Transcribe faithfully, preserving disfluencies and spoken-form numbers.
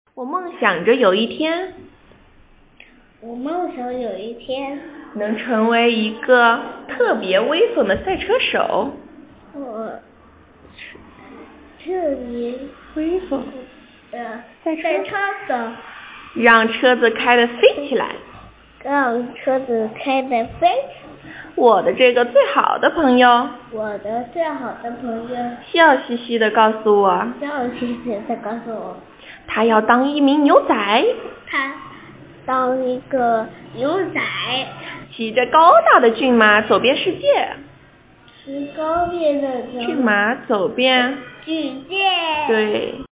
我梦想着有一天， 我梦想有一天能成为一个特别威风的赛车手。 我特别威风的赛车赛车手， 让车子开得飞起来。 让车子开得飞。 我的这个最好的朋友， 我的最好的朋友笑嘻嘻地告诉我， 笑嘻嘻地告诉我， 他要当一名牛仔， 他当一个牛仔， 骑着高大的骏马走遍世界。 骑高遍的骏马走遍世界。 对。